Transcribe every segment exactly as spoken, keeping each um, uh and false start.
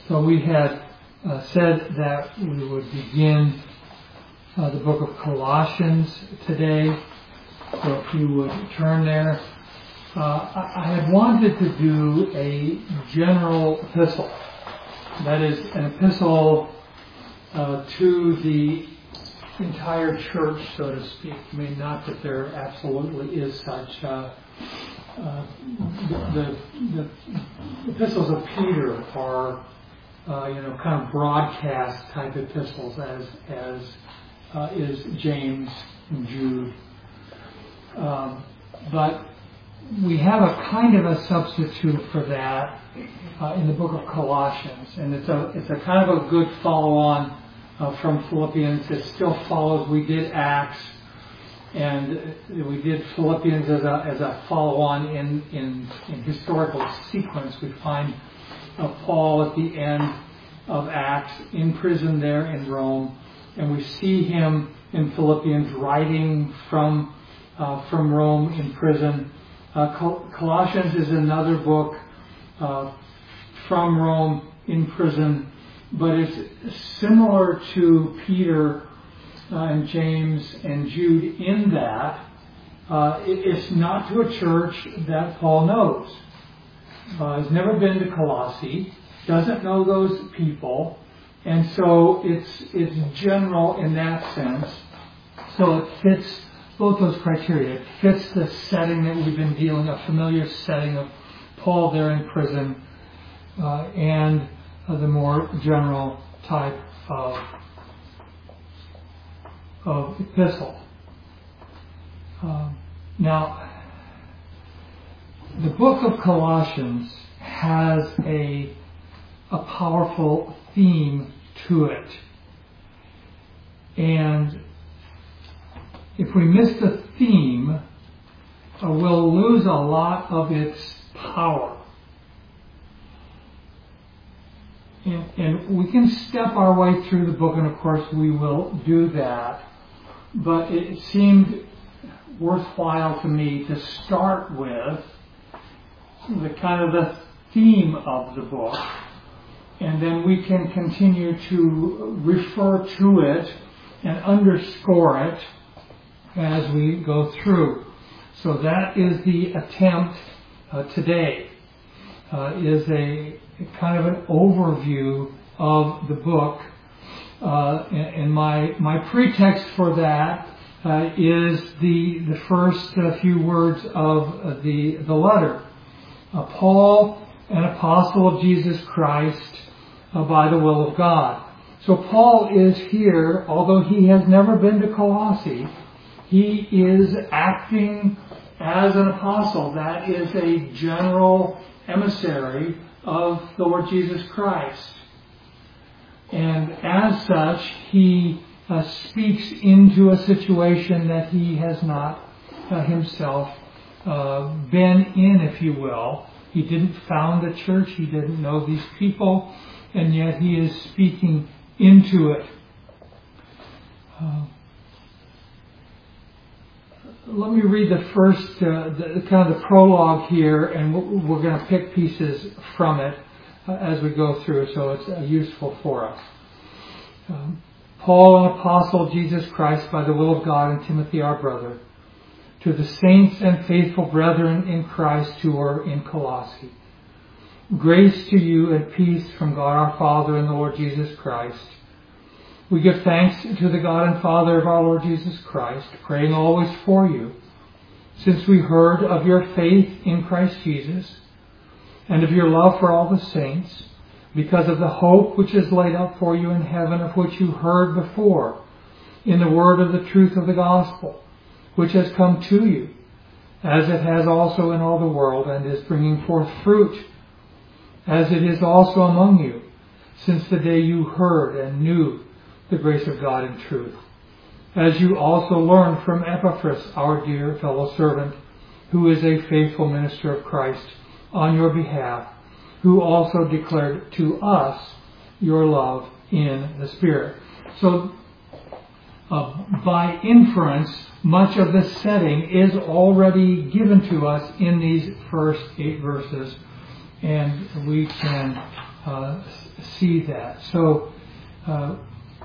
So we had uh, said that we would begin uh, the book of Colossians today. So if you would turn there. Uh, I, I had wanted to do a general epistle. That is an epistle uh, to the entire church, so to speak. I mean, not that there absolutely is such. Uh, uh, the, the, the epistles of Peter are, uh, you know, kind of broadcast type epistles, as as uh, is James and Jude. Um, but we have a kind of a substitute for that uh, in the book of Colossians, and it's a it's a kind of a good follow-on uh, from Philippians. It still follows. We did Acts, and we did Philippians as a as a follow-on in in, in historical sequence. We find uh, Paul at the end of Acts in prison there in Rome, and we see him in Philippians writing from uh, from Rome in prison. Uh, Col- Colossians is another book uh, from Rome in prison, but it's similar to Peter uh, and James and Jude in that uh, it, it's not to a church that Paul knows. Uh, has never been to Colossae, doesn't know those people, and so it's it's general in that sense. So it fits both those criteria. It fits the setting that we've been dealing, a familiar setting of Paul there in prison, uh, and uh, the more general type of, of epistle. Uh, now, the book of Colossians has a, a powerful theme to it. And if we miss the theme, uh, we'll lose a lot of its power. And, and we can step our way through the book, and of course we will do that. But it seemed worthwhile to me to start with the kind of the theme of the book, and then we can continue to refer to it and underscore it as we go through. So that is the attempt uh, today, uh, is a, a kind of an overview of the book. Uh, and, and my my pretext for that uh, is the the first uh, few words of uh, the the letter. Uh, Paul, an apostle of Jesus Christ, uh, by the will of God. So Paul is here, although he has never been to Colossae. He is acting as an apostle. That is a general emissary of the Lord Jesus Christ. And as such, he uh, speaks into a situation that he has not uh, himself uh, been in, if you will. He didn't found the church. He didn't know these people. And yet he is speaking into it. Uh, Let me read the first, uh, the, kind of the prologue here, and we're, we're going to pick pieces from it uh, as we go through, so it's uh, useful for us. Um, Paul, an apostle of Jesus Christ by the will of God, and Timothy, our brother, to the saints and faithful brethren in Christ who are in Colossae. Grace to you and peace from God our Father and the Lord Jesus Christ. We give thanks to the God and Father of our Lord Jesus Christ, praying always for you, since we heard of your faith in Christ Jesus, and of your love for all the saints, because of the hope which is laid up for you in heaven, of which you heard before, in the word of the truth of the gospel, which has come to you, as it has also in all the world, and is bringing forth fruit, as it is also among you, since the day you heard and knew the grace of God in truth, as you also learned from Epaphras, our dear fellow servant, who is a faithful minister of Christ on your behalf, who also declared to us your love in the Spirit. So, uh, by inference, much of the setting is already given to us in these first eight verses, and we can uh, see that. So, uh,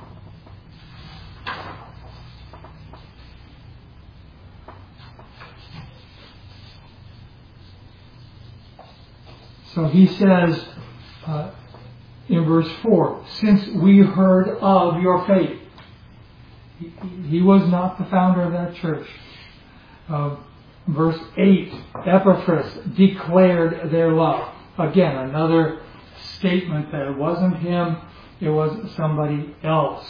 so he says uh, in verse four, since we heard of your faith. He, he was not the founder of that church. Uh, verse eight, Epaphras declared their love. Again, another statement that it wasn't him, it was somebody else.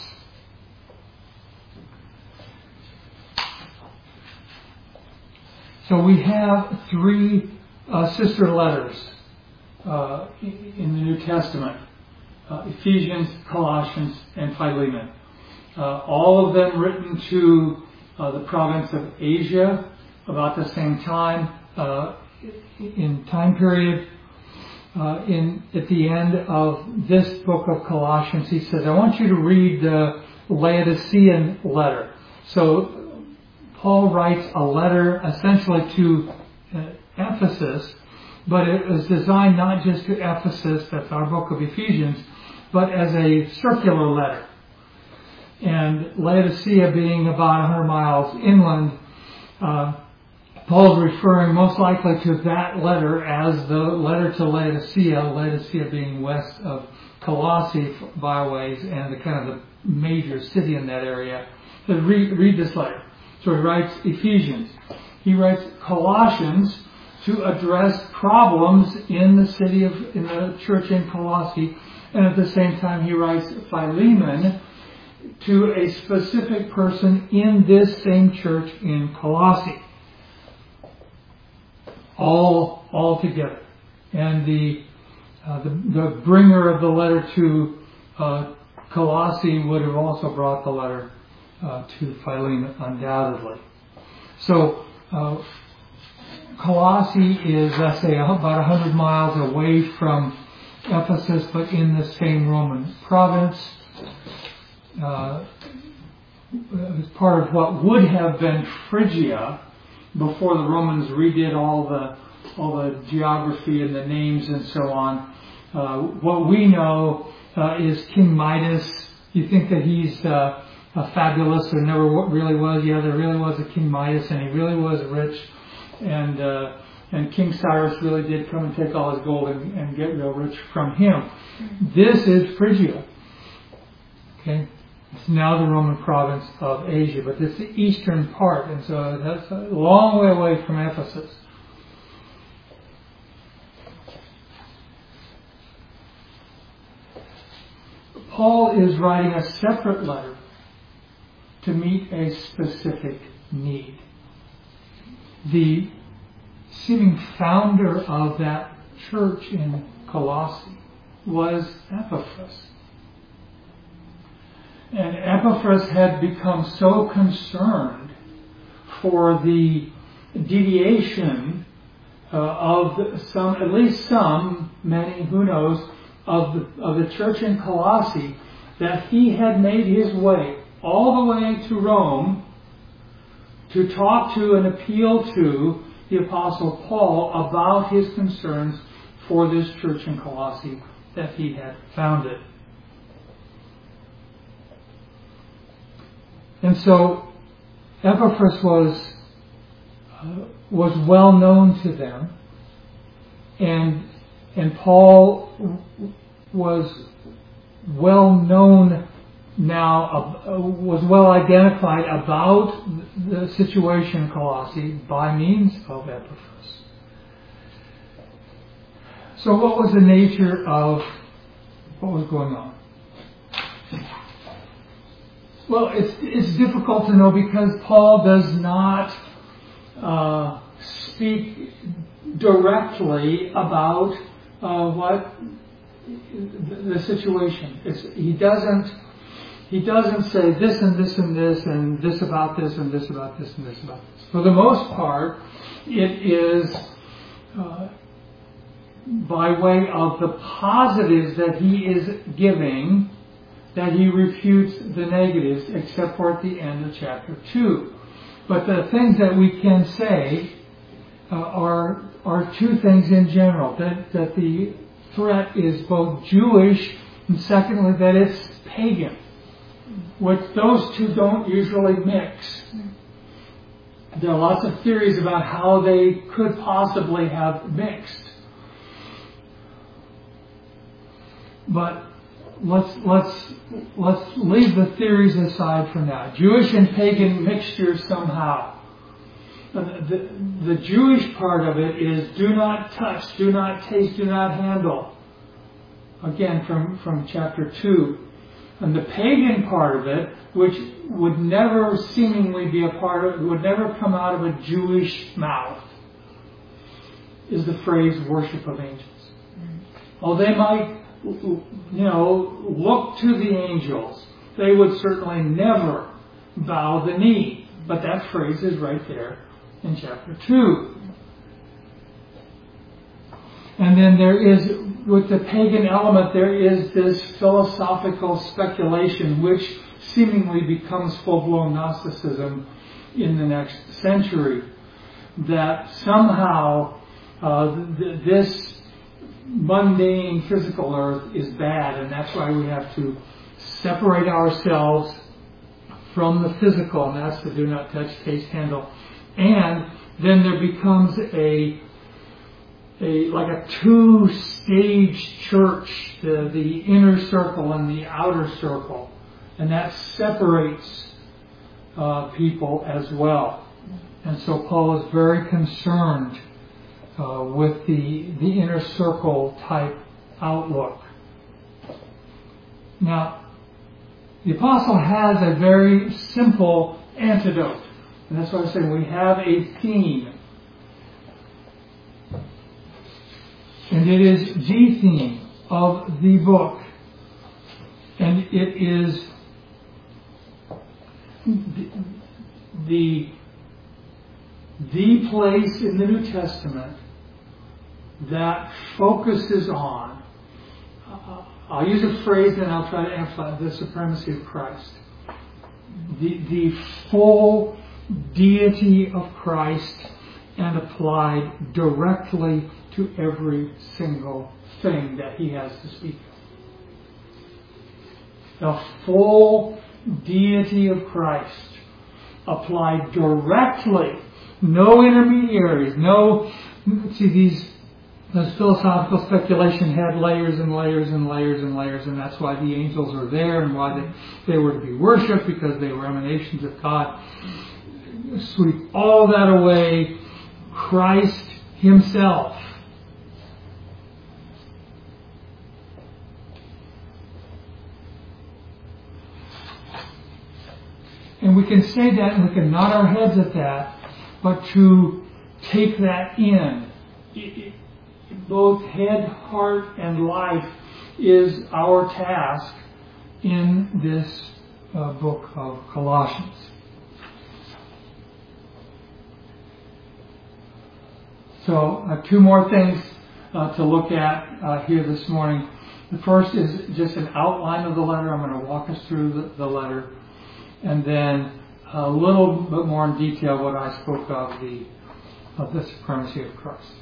So we have three uh, sister letters uh, in the New Testament. Uh, Ephesians, Colossians, and Philemon. Uh, all of them written to uh, the province of Asia about the same time, uh, in time period. Uh, in at the end of this book of Colossians, he says, I want you to read the Laodicean letter. So Paul writes a letter essentially to uh, Ephesus, but it was designed not just to Ephesus, that's our book of Ephesians, but as a circular letter. And Laodicea being about one hundred miles inland, uh, Paul's referring most likely to that letter as the letter to Laodicea, Laodicea being west of Colossae by ways and the kind of the major city in that area. So read, read this letter. So he writes Ephesians. He writes Colossians to address problems in the city of, in the church in Colossae. And at the same time he writes Philemon to a specific person in this same church in Colossae. All, all together. And the, uh, the, the bringer of the letter to uh, Colossae would have also brought the letter uh, to Philemon, undoubtedly. So, uh, Colossae is, let's say, about one hundred miles away from Ephesus, but in the same Roman province. Uh, it was part of what would have been Phrygia before the Romans redid all the all the geography and the names and so on. Uh, what we know uh, is King Midas. You think that he's uh, a fabulous, there never really was. Yeah, there really was a King Midas, and he really was rich. And uh, and King Cyrus really did come and take all his gold and, and get real rich from him. This is Phrygia. Okay. It's now the Roman province of Asia, but it's the eastern part, and so that's a long way away from Ephesus. Paul is writing a separate letter to meet a specific need. The seeming founder of that church in Colossae was Epaphras. And Epaphras had become so concerned for the deviation uh, of some, at least some, many, who knows, of the, of the church in Colossae, that he had made his way all the way to Rome to talk to and appeal to the Apostle Paul about his concerns for this church in Colossae that he had founded. And so Epaphras was uh, was well known to them, and and Paul was well known now, uh, was well identified about the situation in Colossae by means of Epaphras. So what was the nature of what was going on? Well, it's it's difficult to know because Paul does not uh, speak directly about uh, what the situation is. He doesn't he doesn't say this and this and this and this about this and this about this and this about this. For the most part, it is uh, by way of the positives that he is giving that he refutes the negatives, except for at the end of chapter two. But the things that we can say uh, are are two things in general. That that the threat is both Jewish and secondly that it's pagan, which those two don't usually mix. There are lots of theories about how they could possibly have mixed. But let's let's let's leave the theories aside for now. Jewish and pagan mixture somehow. The, the Jewish part of it is do not touch, do not taste, do not handle. Again, from, from chapter two. And the pagan part of it, which would never seemingly be a part of, would never come out of a Jewish mouth, is the phrase worship of angels. Oh, they might, you know, look to the angels. They would certainly never bow the knee. But that phrase is right there in chapter two. And then there is, with the pagan element, there is this philosophical speculation which seemingly becomes full-blown Gnosticism in the next century. That somehow uh, th- this mundane physical earth is bad, and that's why we have to separate ourselves from the physical, and that's the do not touch, taste, handle. And then there becomes a a like a two-stage church, the, the inner circle and the outer circle, and that separates uh, people as well. And so Paul is very concerned uh, with the the inner circle type outlook. Now, the apostle has a very simple antidote. And that's why I say we have a theme. And it is the theme of the book. And it is the, the, the place in the New Testament that focuses on, uh, I'll use a phrase and I'll try to emphasize the supremacy of Christ. The, the full deity of Christ and applied directly to every single thing that he has to speak of. The full deity of Christ applied directly, no intermediaries, no, see these, this philosophical speculation had layers and layers and layers and layers, and that's why the angels are there and why they, they were to be worshipped, because they were emanations of God. Sweep all that away, Christ himself. And we can say that and we can nod our heads at that, but to take that in, it, it, both head, heart, and life, is our task in this uh, book of Colossians. So, uh, two more things uh, to look at uh, here this morning. The first is just an outline of the letter. I'm going to walk us through the, the letter. And then a little bit more in detail what I spoke of, the, of the supremacy of Christ.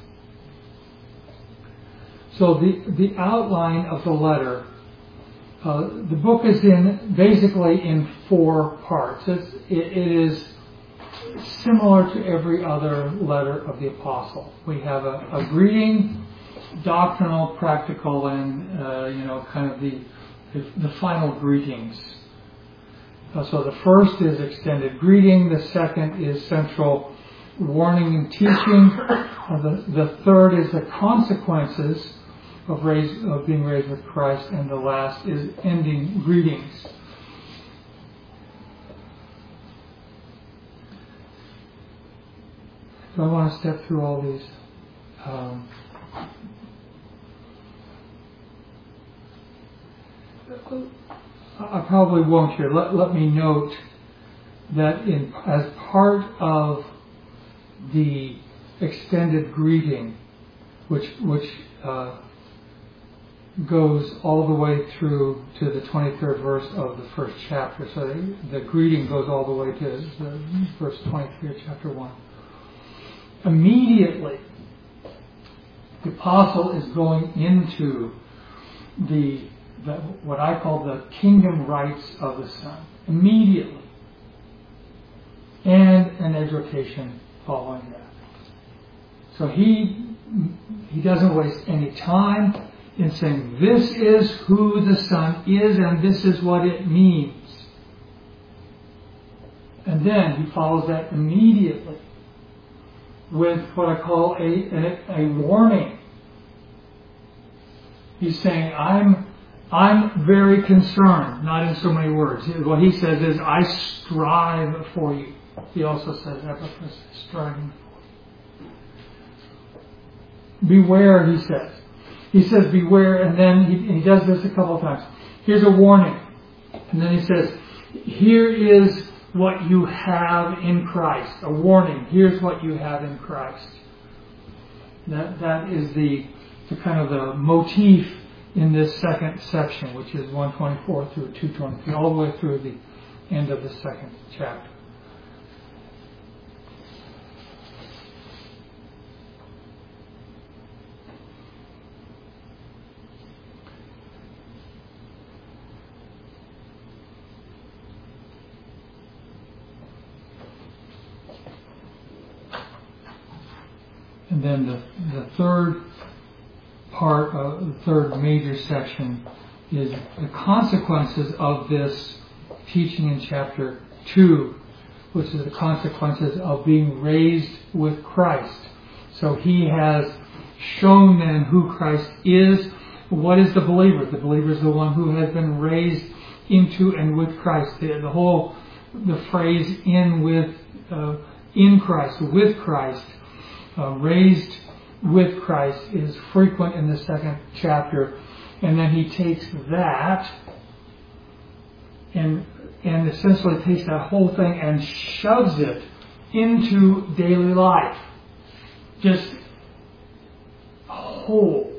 So the, the outline of the letter, uh, the book is in basically in four parts. It's, it, it is similar to every other letter of the apostle. We have a, a greeting, doctrinal, practical, and uh, you know, kind of the the, the final greetings. Uh, so the first is extended greeting. The second is central warning and teaching. Uh, the, the third is the consequences of, raise, of being raised with Christ. And the last is ending greetings. Do I want to step through all these? Um, I probably won't here. Let, let me note that in, as part of the extended greeting, which which uh, goes all the way through to the twenty-third verse of the first chapter. So the, the greeting goes all the way to the verse twenty-three of chapter one. Immediately, the apostle is going into the, the what I call the kingdom rights of the Son immediately, and an exhortation following that. So he he doesn't waste any time in saying this is who the Son is and this is what it means. And then he follows that immediately with what I call a, a, a warning. He's saying, I'm I'm very concerned, not in so many words. What he says is, I strive for you. He also says, Epaphras, striving for you. Beware, he says. He says, beware, and then he, he does this a couple of times. Here's a warning. And then he says, here is what you have in Christ. A warning. Here's what you have in Christ. That that is the, the kind of the motif in this second section, which is one twenty-four through two twenty-three, all the way through the end of the second chapter. And then the, the third part, of the third major section is the consequences of this teaching in chapter two, which is the consequences of being raised with Christ. So he has shown then who Christ is. What is the believer? The believer is the one who has been raised into and with Christ. The, the whole, the phrase in with, uh, in Christ, with Christ, Uh, raised with Christ is frequent in the second chapter, and then he takes that and and essentially takes that whole thing and shoves it into daily life, just whole.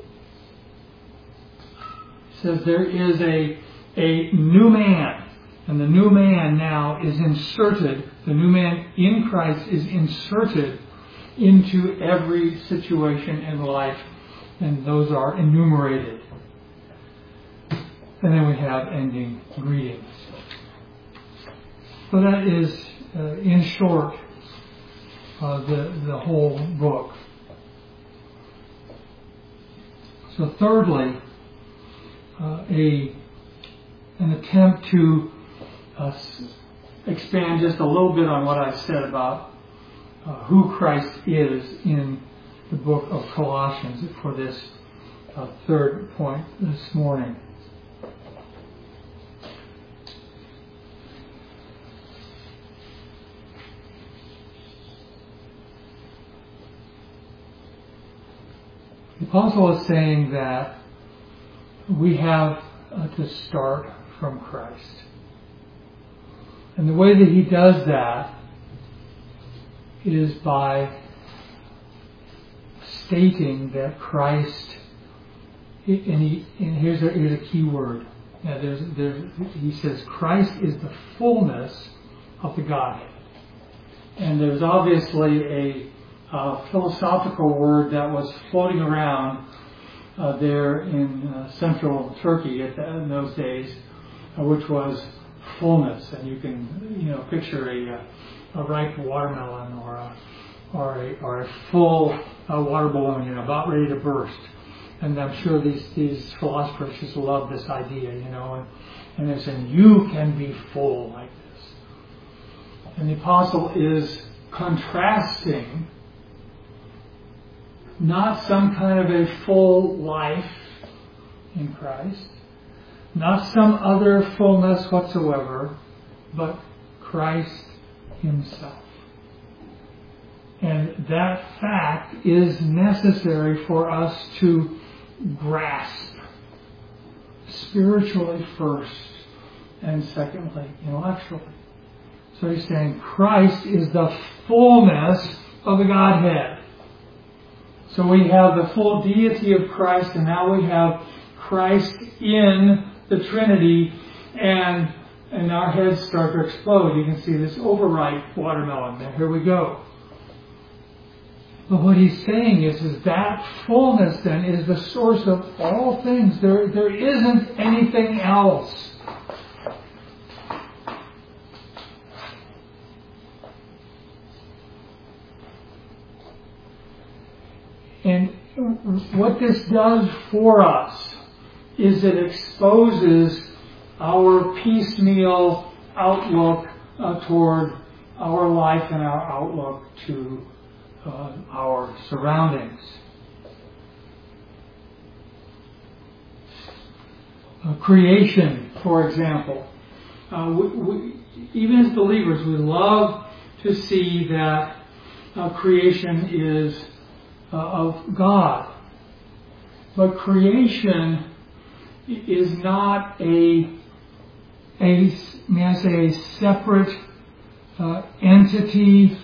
He says there is a a new man, and the new man now is inserted. The new man in Christ is inserted into every situation in life, and those are enumerated. And then we have ending greetings. So that is, uh, in short, uh, the the whole book. So thirdly, uh, a an attempt to uh, expand just a little bit on what I said about Uh, who Christ is in the book of Colossians for this uh, third point this morning. The apostle is saying that we have uh, to start from Christ. And the way that he does that is by stating that Christ, and, he, and here's, a, here's a key word. Now there's, there's, he says Christ is the fullness of the Godhead. And there's obviously a, a philosophical word that was floating around uh, there in uh, central Turkey at the, in those days, uh, which was fullness. And you can, you know, picture a uh, a ripe watermelon or a, or a, or a full uh, water balloon, you know, about ready to burst. And I'm sure these, these philosophers just love this idea, you know, and, and they're saying, you can be full like this. And the apostle is contrasting not some kind of a full life in Christ, not some other fullness whatsoever, but Christ himself. And that fact is necessary for us to grasp, spiritually first, and secondly, intellectually. So he's saying Christ is the fullness of the Godhead. So we have the full deity of Christ, and now we have Christ in the Trinity, and And our heads start to explode. You can see this overripe watermelon there. Here we go. But what he's saying is, is that fullness then is the source of all things. There, there isn't anything else. And what this does for us is it exposes our piecemeal outlook uh, toward our life and our outlook to uh, our surroundings. Uh, creation, for example. Uh, we, we, even as believers, we love to see that uh, creation is uh, of God. But creation is not a, a may I say, a separate uh, entity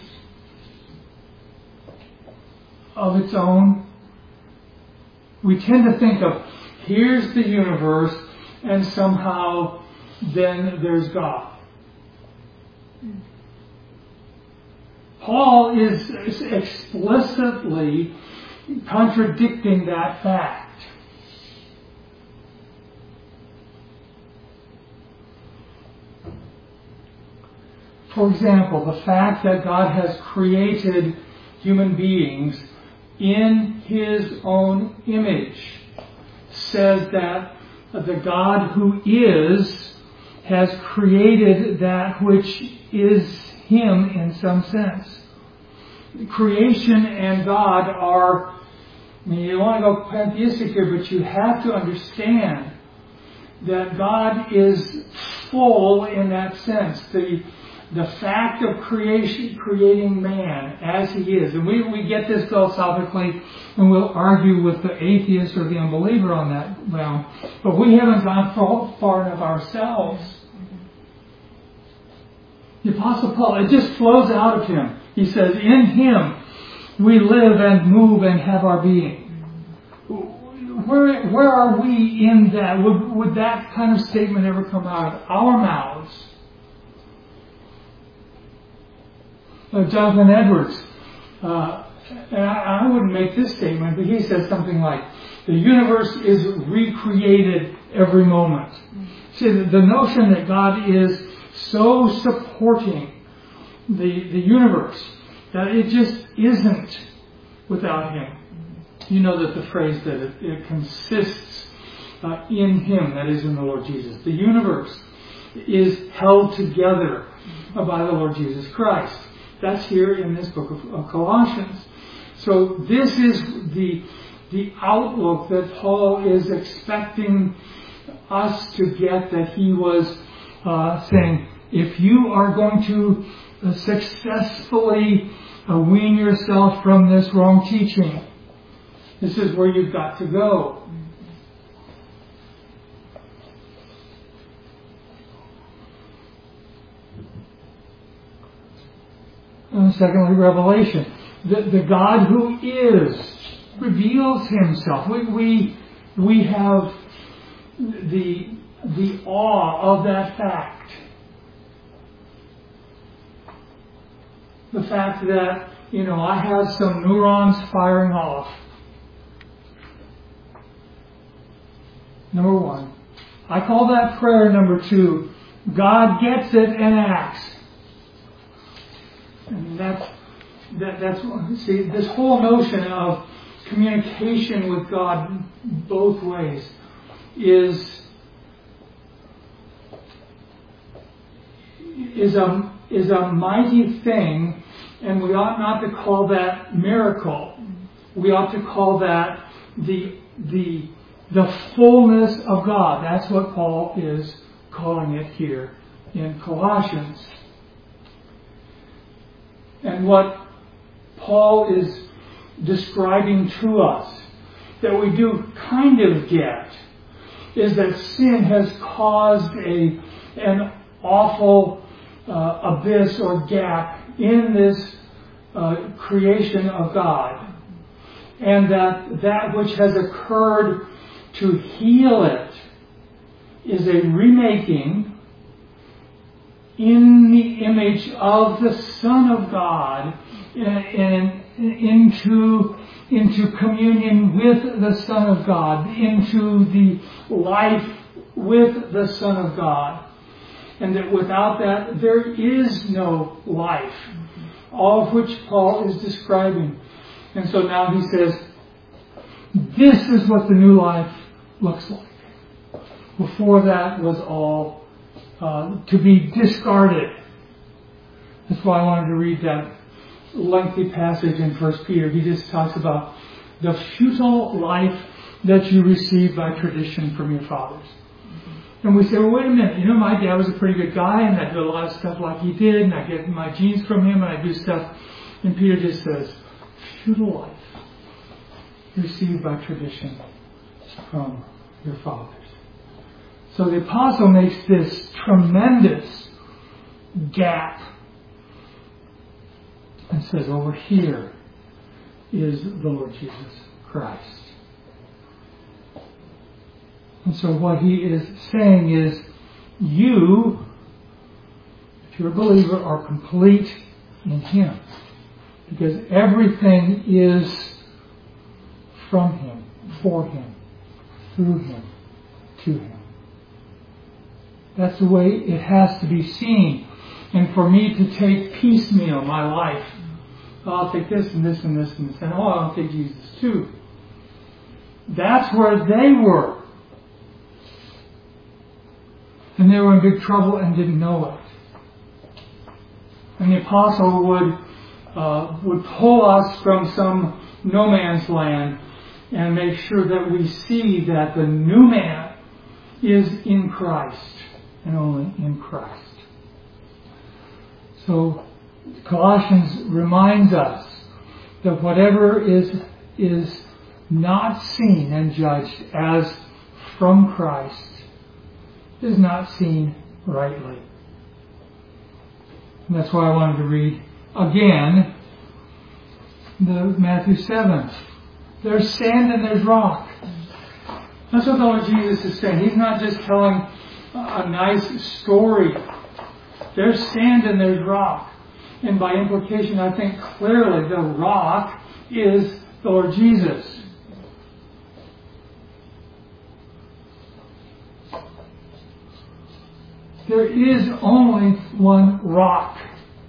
of its own. We tend to think of, here's the universe, and somehow then there's God. Paul is explicitly contradicting that fact. For example, the fact that God has created human beings in His own image says that the God who is has created that which is Him in some sense. Creation and God are, I mean, you don't want to go pantheistic here, but you have to understand that God is full in that sense. The The fact of creation, creating man as he is, and we, we get this philosophically, and we'll argue with the atheist or the unbeliever on that realm, but we haven't gone far, far enough ourselves. The Apostle Paul, it just flows out of him. He says, in Him we live and move and have our being. Where, where are we in that? Would, would that kind of statement ever come out of our mouths? Uh, Jonathan Edwards, uh, and I, I wouldn't make this statement, but he says something like, the universe is recreated every moment. See, the, the notion that God is so supporting the, the universe that it just isn't without Him. You know that the phrase that it, it consists uh, in Him, that is in the Lord Jesus. The universe is held together by the Lord Jesus Christ. That's here in this book of, of Colossians. So this is the, the outlook that Paul is expecting us to get, that he was uh, saying, if you are going to uh, successfully uh, wean yourself from this wrong teaching, this is where you've got to go. And secondly, revelation. The, the God who is reveals Himself. We we we have the the awe of that fact. The fact that, you know, I have some neurons firing off. Number one. I call that prayer number two. God gets it and acts. And that's, that, that's, see, this whole notion of communication with God both ways is, is a, is a mighty thing, and we ought not to call that miracle. We ought to call that the, the, the fullness of God. That's what Paul is calling it here in Colossians. And what Paul is describing to us, that we do kind of get, is that sin has caused a an awful uh, abyss or gap in this uh, creation of God. And that that which has occurred to heal it is a remaking in the image of the Son of God, and, into, into communion with the Son of God, into the life with the Son of God. And that without that, there is no life. All of which Paul is describing. And so now he says, this is what the new life looks like. Before that was all uh, to be discarded. That's why I wanted to read that lengthy passage in First Peter. He just talks about the futile life that you received by tradition from your fathers. And we say, well, wait a minute, you know, my dad was a pretty good guy, and I do a lot of stuff like he did, and I get my genes from him, and I do stuff. And Peter just says, futile life received by tradition from your fathers. So the apostle makes this tremendous gap and says, over here is the Lord Jesus Christ. And so what he is saying is, you, if you're a believer, are complete in him. Because everything is from him, for him, through him, to him. That's the way it has to be seen. And for me to take piecemeal my life, oh, I'll take this and this and this and this, and oh, I'll take Jesus too. That's where they were. And they were in big trouble and didn't know it. And the apostle would uh, would pull us from some no man's land and make sure that we see that the new man is in Christ and only in Christ. So Colossians reminds us that whatever is is not seen and judged as from Christ is not seen rightly. And that's why I wanted to read again the Matthew seven. There's sand and there's rock. That's what the Lord Jesus is saying. He's not just telling a nice story. There's sand and there's rock. And by implication, I think clearly the rock is the Lord Jesus. There is only one rock.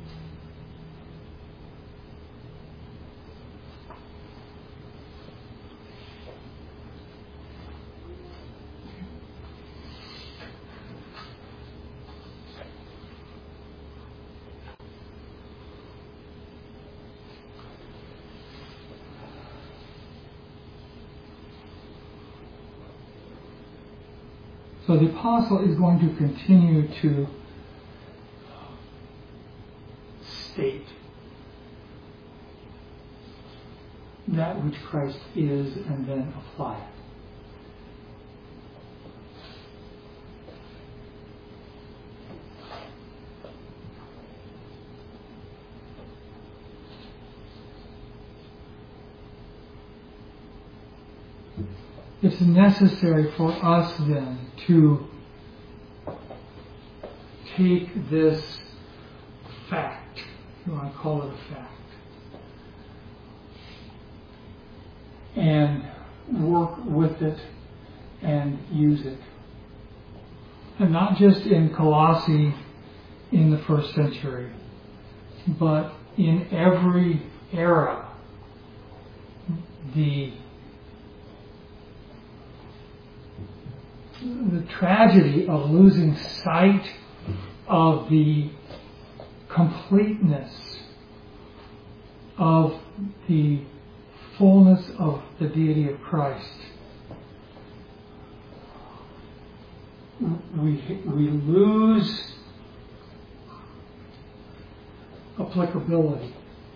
So the apostle is going to continue to state that which Christ is and then apply it. It's necessary for us then to take this fact, if you want to call it a fact, and work with it and use it. And not just in Colossae in the first century, but in every era. The The tragedy of losing sight of the completeness of the fullness of the deity of Christ. We, we lose applicability.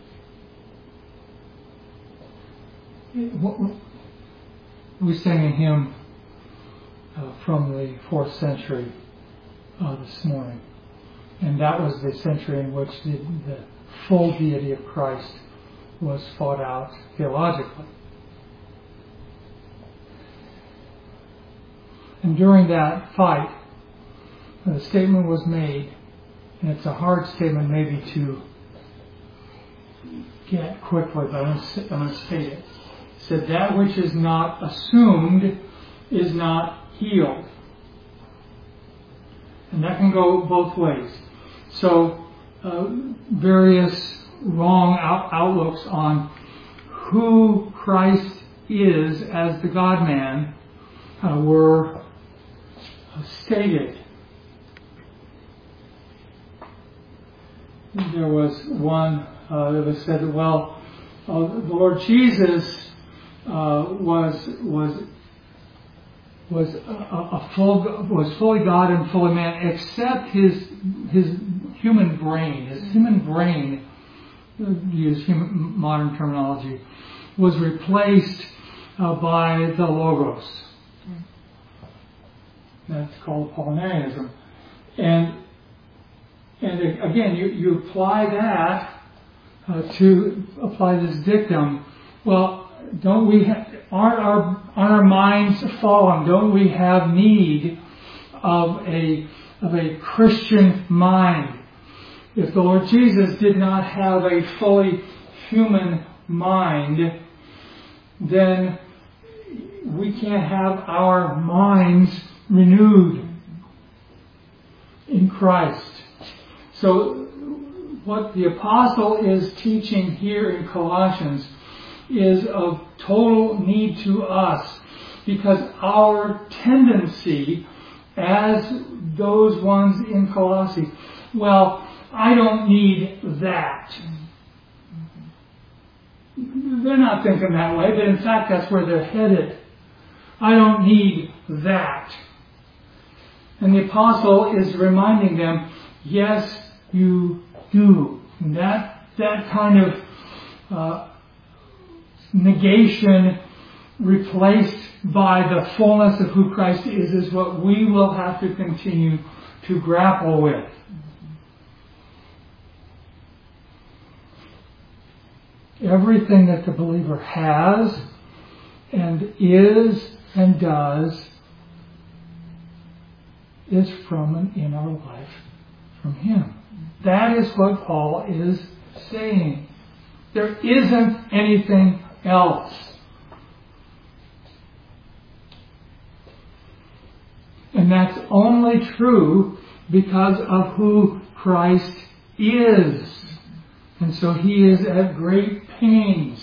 We sang a hymn Uh, from the fourth century uh, this morning. And that was the century in which the, the full deity of Christ was fought out theologically. And during that fight, the statement was made, and it's a hard statement maybe to get quickly, but I'm going to state it. He said, that which is not assumed is not healed. And that can go both ways. So, uh, various wrong out- outlooks on who Christ is as the God-man uh, were stated. There was one uh, that was said that, well, uh, the Lord Jesus uh, was was was a, a full was fully God and fully man, except his his human brain, his human brain, to use human, modern terminology, was replaced uh, by the Logos. That's called Apollinarianism, and and again, you, you apply that uh, to apply this dictum. Well, don't we ha- aren't our aren't our minds fallen? Don't we have need of a of a Christian mind? If the Lord Jesus did not have a fully human mind, then we can't have our minds renewed in Christ. So what the apostle is teaching here in Colossians is of total need to us, because our tendency as those ones in Colossae, well, I don't need that. They're not thinking that way, but in fact that's where they're headed. I don't need that. And the apostle is reminding them, yes, you do. And that, that kind of uh, negation replaced by the fullness of who Christ is is what we will have to continue to grapple with. Everything that the believer has and is and does is from an inner life from Him. That is what Paul is saying. There isn't anything else. And that's only true because of who Christ is. And so He is at great pains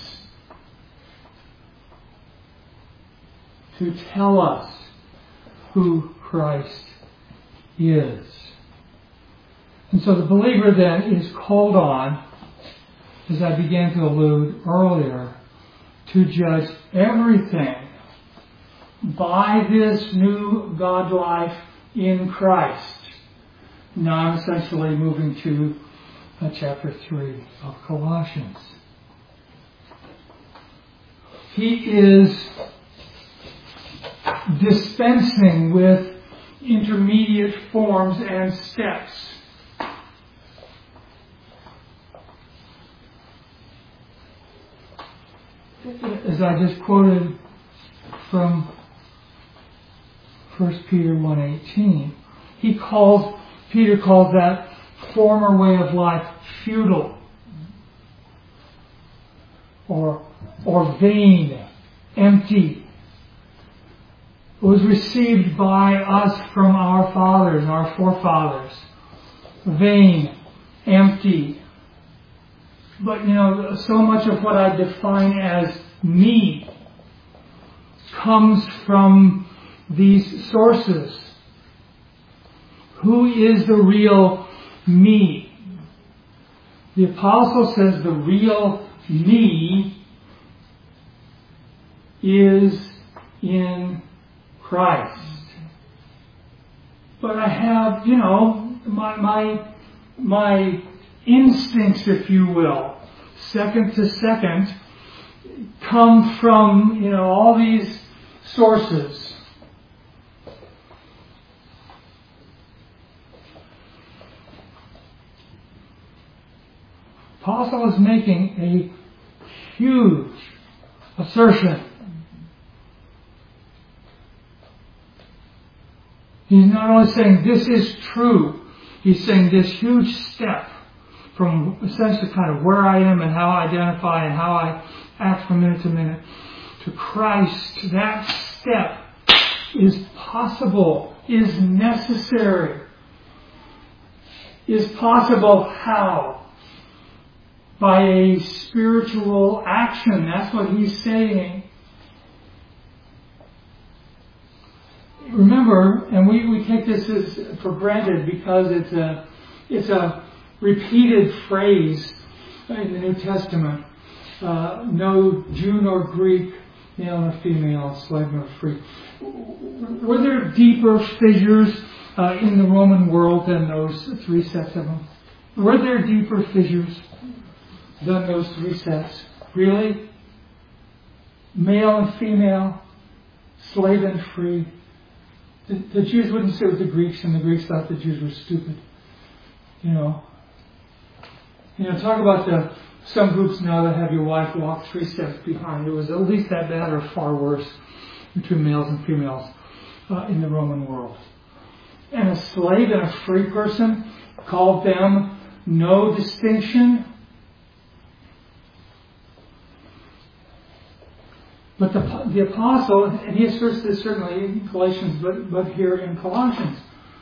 to tell us who Christ is. And so the believer then is called on, as I began to allude earlier, to judge everything by this new God life in Christ. Now I'm essentially moving to uh, chapter three of Colossians. He is dispensing with intermediate forms and steps. As I just quoted from First Peter one eighteen, he calls Peter calls that former way of life futile or or vain, empty. It was received by us from our fathers, our forefathers. Vain, empty. But, you know, so much of what I define as me comes from these sources. Who is the real me? The apostle says the real me is in Christ. But I have, you know, my my my instincts, if you will, second to second, come from, you know, all these sources. Apostle is making a huge assertion. He's not only saying this is true, he's saying this huge step from essentially kind of where I am and how I identify and how I act from minute to minute to Christ, that step is possible, is necessary. Is possible how? By a spiritual action. That's what he's saying. Remember, and we, we take this as for granted because it's a it's a repeated phrase in the New Testament. Uh, no Jew nor Greek, male nor female, slave nor free. Were there deeper fissures uh, in the Roman world than those three sets of them? Were there deeper fissures than those three sets? Really? Male and female, slave and free. The, the Jews wouldn't sit with the Greeks, and the Greeks thought the Jews were stupid. You know. You know, talk about the some groups now that have your wife walk three steps behind. It was at least that bad or far worse between males and females uh, in the Roman world. And a slave and a free person called them no distinction. But the, the apostle, and he asserts this certainly in Galatians, but, but here in Colossians.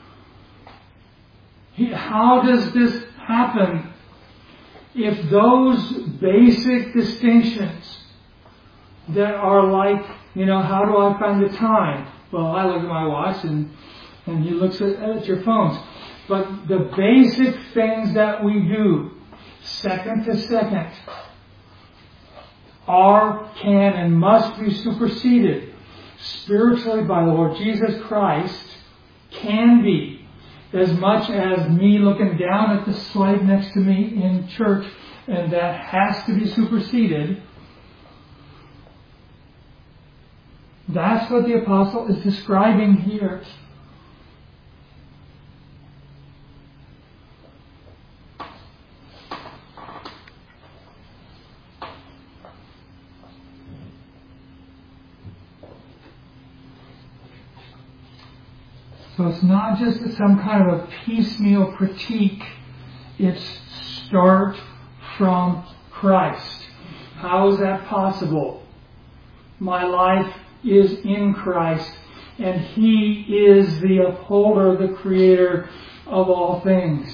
He, how does this happen if those basic distinctions that are like, you know, how do I find the time? Well, I look at my watch and, and he looks at, at your phones. But the basic things that we do, second to second, are, can, and must be superseded spiritually by the Lord Jesus Christ, can be as much as me looking down at the slave next to me in church, and that has to be superseded. That's what the apostle is describing here. So it's not just some kind of a piecemeal critique. It's start from Christ. How is that possible? My life is in Christ, and He is the upholder, the creator of all things.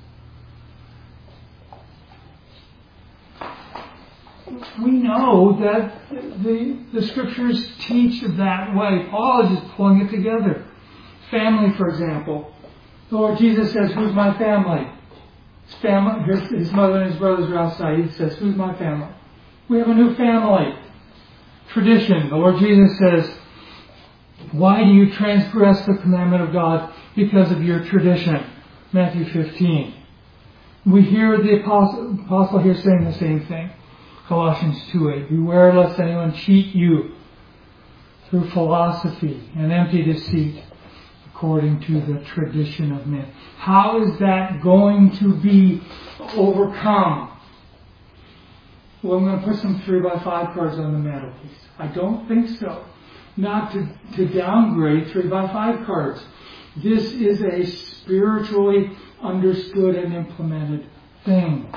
We know that the, the Scriptures teach that way. Paul is just pulling it together. Family, for example. The Lord Jesus says, who's my family? His family, his, his mother and his brothers are outside. He says, who's my family? We have a new family. Tradition. The Lord Jesus says, why do you transgress the commandment of God? Because of your tradition. Matthew fifteen. We hear the apostle, apostle here saying the same thing. Colossians two eight. Beware lest anyone cheat you through philosophy and empty deceit, according to the tradition of men. How is that going to be overcome? Well, I'm going to put some three by five cards on the mantelpiece. I don't think so. Not to, to downgrade three by five cards. This is a spiritually understood and implemented thing.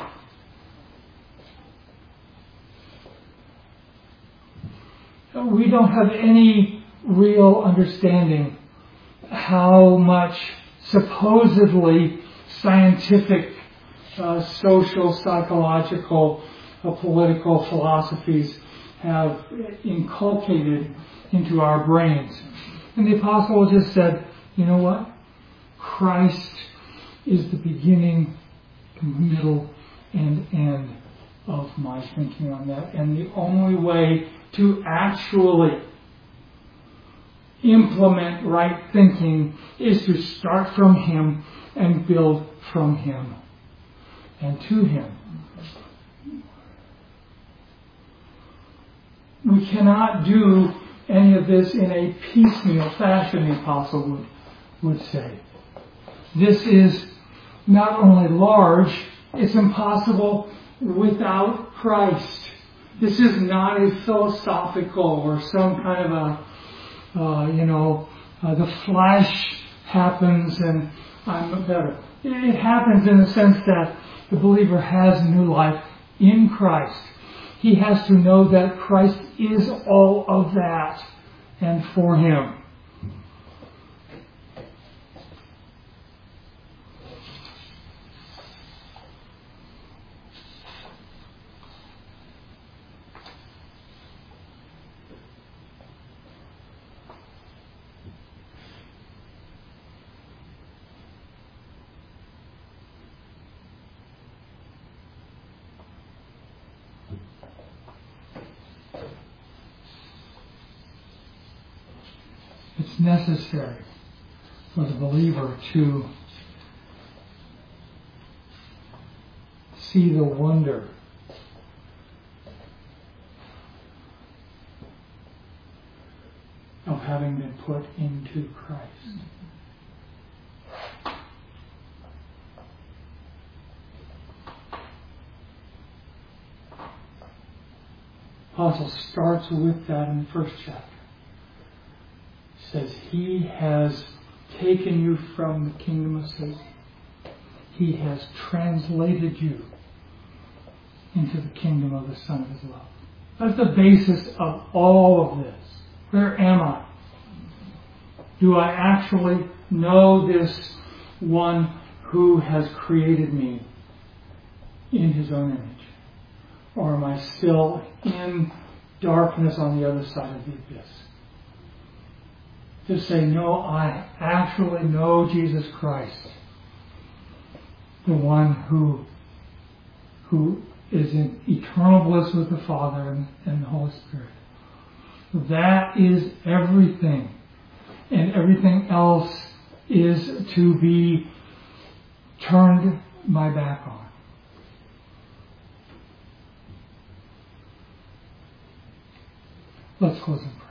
We don't have any real understanding how much supposedly scientific, uh, social, psychological, uh, political philosophies have inculcated into our brains. And the apostle just said, you know what? Christ is the beginning, middle, and end of my thinking on that. And the only way to actually implement right thinking is to start from Him and build from Him and to Him. We cannot do any of this in a piecemeal fashion, the apostle would, would say. This is not only large, it's impossible without Christ. This is not a philosophical or some kind of a Uh, you know, uh, the flash happens and I'm better. It happens in the sense that the believer has new life in Christ. He has to know that Christ is all of that and for him. It's necessary for the believer to see the wonder of having been put into Christ. Apostle starts with that in the first chapter. Says he has taken you from the kingdom of Satan. He has translated you into the kingdom of the Son of his love. That's the basis of all of this. Where am I? Do I actually know this one who has created me in his own image? Or am I still in darkness on the other side of the abyss? To say, no, I actually know Jesus Christ, the one who, who is in eternal bliss with the Father and, and the Holy Spirit. That is everything. And everything else is to be turned my back on. Let's close in prayer.